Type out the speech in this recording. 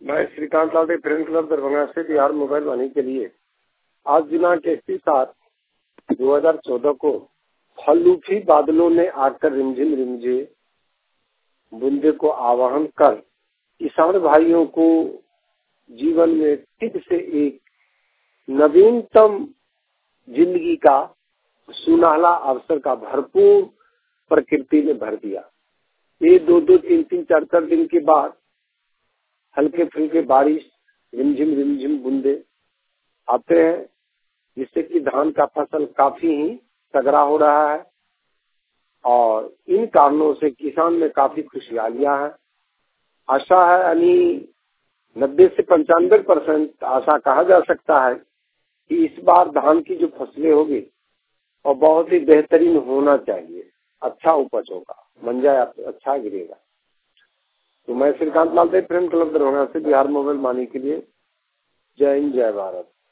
मैं Shrikant Lal friend club Darbhanga से Bihar mobile वाणी के लिए आज दिनांक 31/7/2014 को हल्लूफी बादलों ने आकर रिमझिम रिमझे बूंदे को आवाहन कर किसान भाइयों को जीवन में फिर से एक नवीनतम जिंदगी का सुनहला अवसर का भरपूर प्रकृति ने भर दिया। ये 2-2, 3-3, 4-4 दिन के बाद हल्के फुल्के बारिश रिमझिम रिमझिम बूंदे आते हैं, जिससे कि धान का फसल काफी ही तगड़ा हो रहा है और इन कारणों से किसान में काफी खुशहालियां हैं। आशा है यानी 90 से 95% आशा कहा जा सकता है कि इस बार धान की जो फसलें होगी और बहुत ही बेहतरीन होना चाहिए, अच्छा उपज होगा, मंजा अच्छा गिरेगा। तो मैं श्रीकांत लाल फ्रेंड क्लब दरभंगा से बिहार मोबाइल वाणी के लिए जय हिंद जय भारत।